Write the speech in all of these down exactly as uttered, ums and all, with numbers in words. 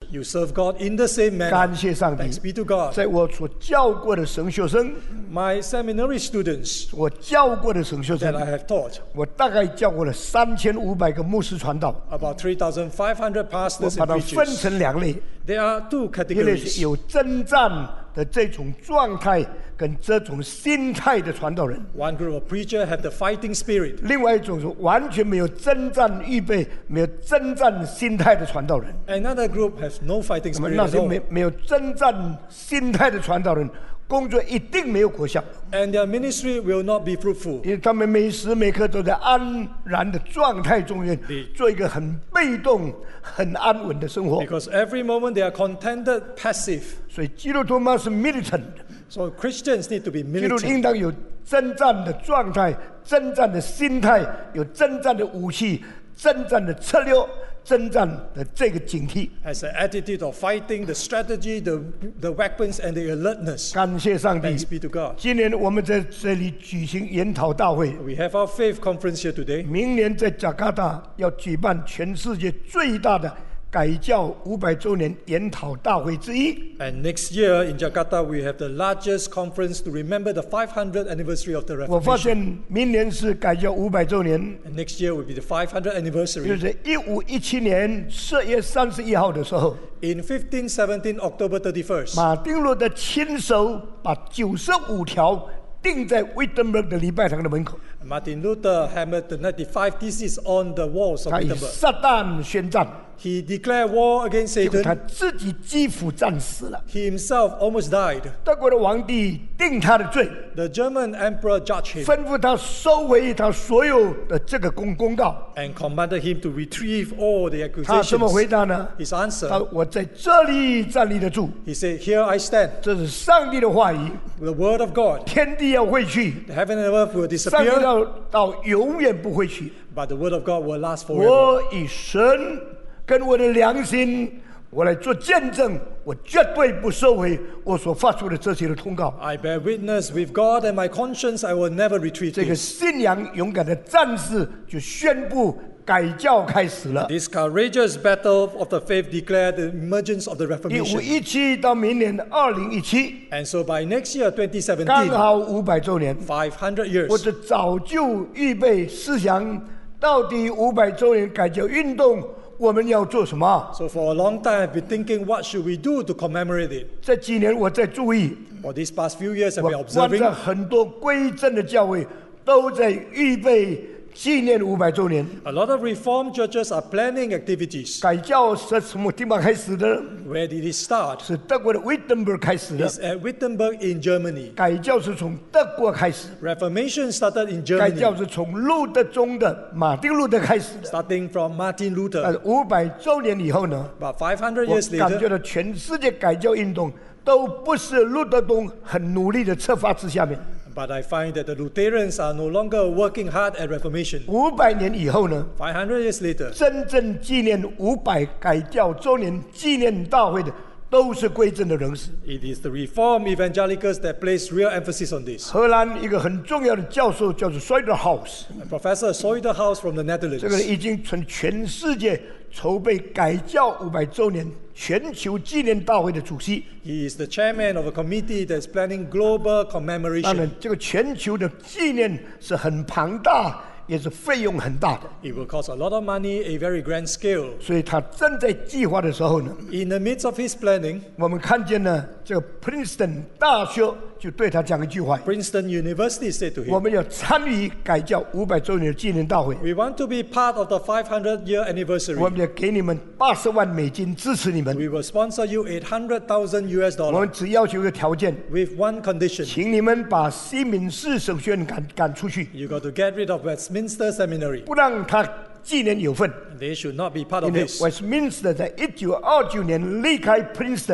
You serve God in the same manner. 感谢上帝 Thanks be to God. 在我所教过的神学生， My seminary students 我教过的神学 that 生， I have taught, 我大概教过了三千五百个牧师传道， about three thousand five hundred 我 pastors 把 and 它分 preachers. 成两类， There are two 一类是 categories. 有征战的这种状态跟这种心态的传道人， One group of preachers have the fighting spirit. 另外一种是完全没有征战预备、没有征战心态的传道人。 Another group has no fighting 那么 spirit 那 at 些 all. 没没有征战心态的传道人，工作一定没有果效， And their ministry will not be fruitful. 因为他们每时每刻都在安然的状态中间对， 做一个很被动、很安稳的生活。 Because every moment they are contented, passive. 所以基督徒嘛是 militant， So Christians need to be 基督徒 militant. 应当有征战的状态、征战的心态，有征战的武器、征战的策略、征战的这个警惕。 Has an attitude of fighting, the strategy, the, the weapons, and the alertness. 感谢上帝 Thanks，be to God. 今年我们在这里举行研讨大会， We have our faith conference here today. 明年在加卡达要举办全世界最大的改教五百周年研讨大会之一。 And next year in Jakarta, we have the largest conference to remember the five hundredth anniversary of the 我发 Reformation. 现明年是改教五百周年， And next year will be the five hundredth 就 anniversary. 是一五一七年四月三十一号的时候， In fifteen seventeen, October thirty-first, 马丁路德亲手把九十五条钉在 Wittenberg 的礼拜堂的门口， Martin Luther hammered the ninety-five theses on the walls of 他以 Wittenberg. 撒旦宣战， He declared war against 结果他 Satan. 自己基辅战死了。 He himself almost died. 德国的皇帝定他的罪， The German emperor judged him 吩咐他收回他所有的这个公公告。 and commanded him to retrieve all the 他怎么回 accusations. 答呢？ His 他 answer, 我在这里站立得住， he said, "Here I stand. 这是上帝的话语， The word of God. 天地要废去， The heaven and earth will 上帝 disappear, 要到永远不会去。 but the word of God will last forever." 我以神跟我的良心，我来做见证，我绝对不收回我所发出的这些的通告。 I bear witness with God and my conscience, I will never retreat 这个 this. 信仰勇敢的战士就宣布改教开始了。 This courageous battle of the faith declared the emergence of the 一五 Reformation. 一七到明年二零一七， And so by next year, 刚 twenty seventeen, 好五百周年。 five hundred 我 years, 这早就预备思想，到底五百周年改教运动我们要做什么？ so for a long time I've been thinking, what should we do to commemorate it? 这几年我在注意， For these past few years, I've 我 been 观 observing 察很多归正的教会都在预备纪念五百周年。 a lot of Reformed churches are planning activities. 改教是什么地方开始的？ Where did it start? 是德国的 Wittenberg 开始的。 It's at Wittenberg in Germany. 改教是从德国开始， Reformation started in 改教 Germany, 是从路德宗的马丁路德开始的。 starting from Martin 呃 Luther. 五百周年以后呢， But five hundred 我 years 感觉 later, 到全世界改教运动都不是路德宗很努力的策划之下面。 but I find that the Lutherans are no longer working hard at Reformation. 五百年以后呢， five hundred years later, 真正纪念五百改教周年纪念大会的，都是归正的人士。 it is the Reformed evangelicals that place real emphasis on this. 荷兰一个很重要的教授叫做 Soiderhaus， Professor Soiderhaus from the 这个人 Netherlands. 已经从全世界筹备改教五百周年全球纪念大会的主席。 He is the chairman of a committee that's planning global 当 commemoration. 然，这个全球的纪念是很庞大，也是费用很大的， It will cost a lot of money, a very grand scale. 所以他正在计划的时候呢， In the midst of his planning, 我们看见呢，这个 Princeton 大学就对他讲一句话： Princeton University said to 我 him, 们要参与改教五百周年的纪念大会， "We want to be part of the five hundred year 我 anniversary. 们要给你们八十万美金支持你们。 We will sponsor you eight hundred thousand U S 我 dollars 们只要求一个条件， with one condition. 请你们把西敏寺神学院赶赶出去， You got to get rid of Westminster Seminary. 不让他纪念有份。 They should not be part 因 of 为 this. Westminster 在一九二九年离开 Princeton 的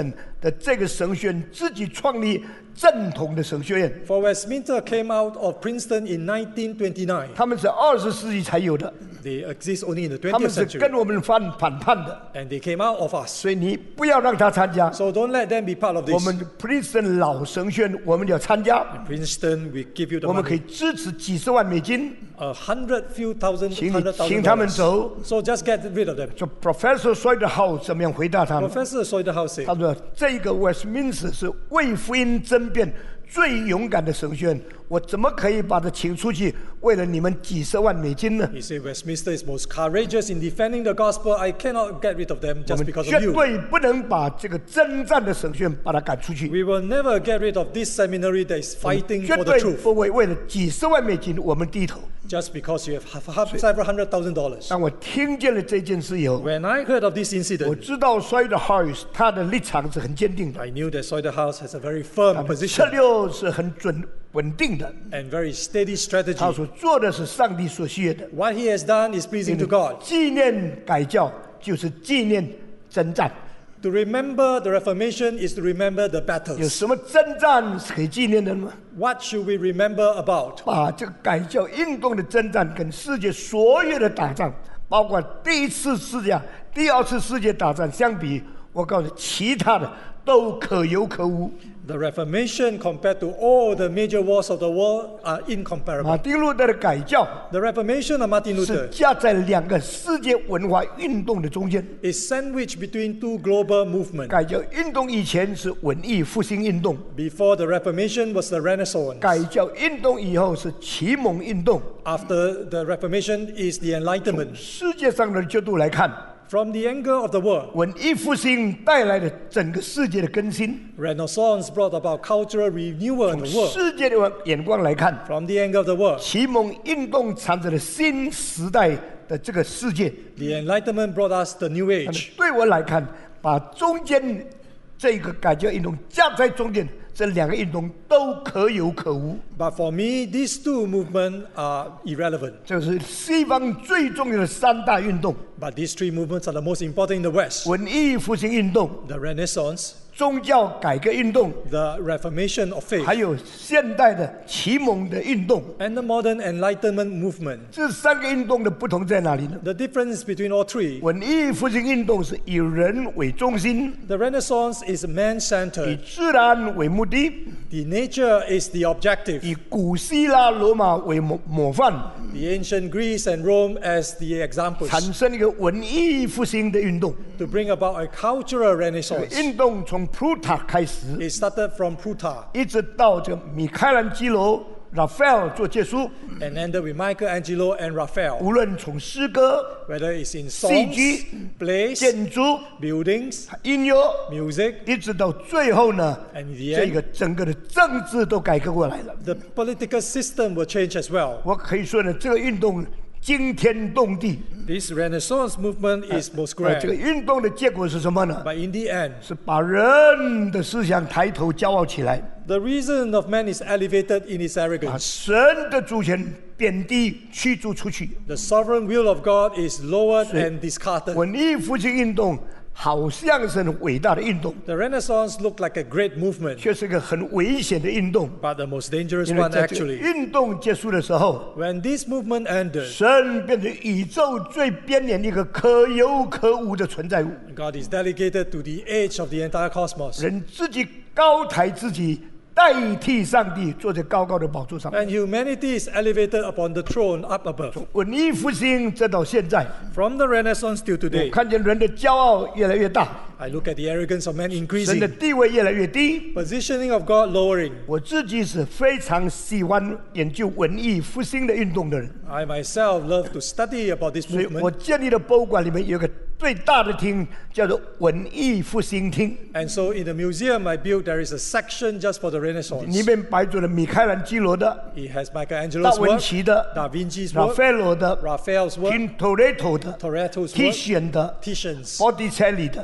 的这个神学院自己创立正统的神学院， For Westminster came out of Princeton in nineteen twenty-nine. 他们是二十世纪才有的， They exist only in the 他们 twentieth 是 century. 跟我们反反叛的， And they came out of us. 所以你不要让他参加。 So don't let them be part of 我 this. 们 Princeton 老神学院我们要参加， Princeton, we give you the 我们可以 money. 支持几十万美金， A hundred few thousand, 请你 hundred 请 thousand 他们 dollars. 走。 So just get rid of them. 说 Professor Swederhouse 怎么样回答他们？ Professor Soiderhouse 他 said, 说：“这个 Westminster 是为福音争辩最勇敢的神学院，我怎么可以把他请出去，为了你们几十万美金呢？ he said, Westminster is most courageous in defending the gospel. I cannot get rid of them 我 just 们 because 绝 of you. 对不能把这个征战的神学院把他赶出去， We will never get rid of this seminary that is fighting 绝 for the 对 truth 不会为了几十万美金我们低头。 just because you have half- half- several hundred thousand dollars. 当我听见了这件事以后， When I heard of this 我 incident, 知道 Swederhouse 他的立场是很坚定的， I knew that Soiderhouse has a very firm 他的策 position 略是很准稳定的， and very steady 他 strategy. 所做的是上帝所喜悦的。 What he has done is pleasing to God. 纪念改教就是纪念征战。 To remember the Reformation is to remember the 有 battles. 什么征战是可以纪念的吗？ What should we remember about? 把这个改教运动的征战跟世界所有的打仗，包括第一次世界、第二次世界大战相比，我告诉你，其他的都可有可无。 The Reformation compared to all the major wars of the world are 马 incomparable. 丁路德的改教 The Reformation of Martin 是 Luther 架在两个世界文化运动的中间。 is sandwiched between two global movements. 改教运动以前是文艺复兴运动， Before the Reformation was the Renaissance. 改教运动以后是启蒙运动。 After the Reformation is the Enlightenment. 世界上的角度来看， From the angle of the world, 文艺复兴带来了整个世界的更新。 Renaissance brought about cultural renewal in the world. 世界的眼光来看， From the angle of the world, 启蒙运动产生了新时代的这个世界。 the Enlightenment brought us the new 但 age. 是对我来看，把中间这个改革运动夹在中间，这两个运动都可有可无。 But for me, these two movements are irrelevant. 这是西方最重要的三大运动： But these three movements are the most important in the West. 文艺复兴运动、 The Renaissance, 宗教改革运动， the Reformation of faith, 还有现代的启蒙的运动。 and the modern Enlightenment movement. 这三个运动的不同在哪里呢？ The difference between all three, 文艺复兴运动是以人为中心， the Renaissance is 以 man-centered. 自然为目的， The nature is the objective. 以古希腊罗马为模模范， The ancient Greece and Rome as the examples 产生一个文艺复兴的运动。 to bring about a cultural 这个 renaissance. 运动从普塔开始， It started from Plutarch 一直到这个米开朗基罗、Raphael 做结束。 and ended with Michelangelo and Raphael. 无论从诗歌、 Whether it's in 戏 songs, 剧、 plays, 建筑、 buildings, 音乐， music, 一直到最后呢， and in the 这 end, 个整个的政治都改革过来了。 the political system will change as well. 我可以说呢，这个运动惊天动地。 This Renaissance movement is most 呃这个 grand. 运动的结果是什么呢？ But in the end, 是把人的思想抬头骄傲起来， the reason of man is elevated in his 把 arrogance. 神的主权贬低驱逐出去。 The sovereign will of God is lowered and discarded. 文艺复兴运动好像是很伟大的运动， The Renaissance looked like a great movement, 却是一个很危险的运动。 but the most dangerous 因为 one 在这个 actually. 运动结束的时候， When this movement ended, 神变成宇宙最边缘的一个可有可无的存在物， God is delegated to the edge of the entire cosmos. 人自己高抬自己，代替上帝坐在高高的宝座上。 And humanity is elevated upon the throne up above. 文艺复兴直到现在， From the Renaissance till 我 today, 看见人的骄傲越来越大， I look at the arrogance of man 神的 increasing, 地位越来越低。 positioning of God lowering. 我自己是非常喜欢研究文艺复兴的运动的人， I myself love to study about this 所以我 movement. 建立的博物馆里面有一个最大的厅，叫做文艺复兴厅， And so in the museum I built, there is a section just for the 里 Renaissance. 面摆着了米开朗基罗的、 It has 达 Michelangelo's 文 work, 奇的、 Da Vinci's 拉 work, 斐罗的、 Raphael's work, Tintoretto 的、 Toretto's 提 work, 选的、 Titian's, Botticelli 的， Botticelli,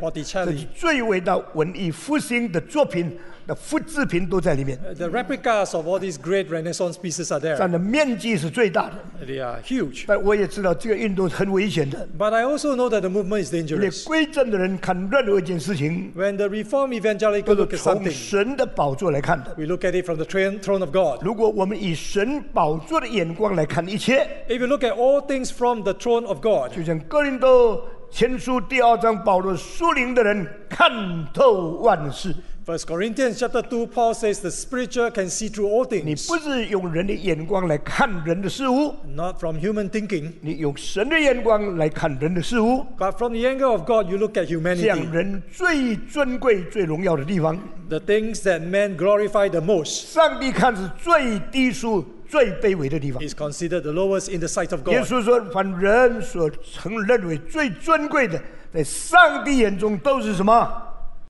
这是 Italy. 最伟大文艺复兴的作品的复制品都在里面， Uh, The replicas of all these great Renaissance pieces are 占 there. 的面积是最大的。 They are huge. 但我也知道这个运动很危险的， But I also know that the movement is 因为 dangerous. 归正的人看任何一件事情 When the Reform evangelical 都 look 是 at 从 something, 神的宝座来看的。 we look at it from the throne throne of God. 如果我们以神宝座的眼光来看一切， If you look at all things from the throne of God, 就像哥林多前书第二章保罗属灵的人看透万事。 First Corinthians chapter two, Paul says the spiritual can see through all 你 things, 不是用人的眼光来看人的事物， not from human thinking, 你用神的眼光来看人的事物， but from the angle of God, you look at 这 humanity. 样人最尊贵、最荣耀的地方， The things that men glorify the most 上帝看是最低俗、最卑微的地方。 is considered the lowest in the sight of 耶 God. 稣说：“凡人所曾认为最尊贵的，在上帝眼中都是什么？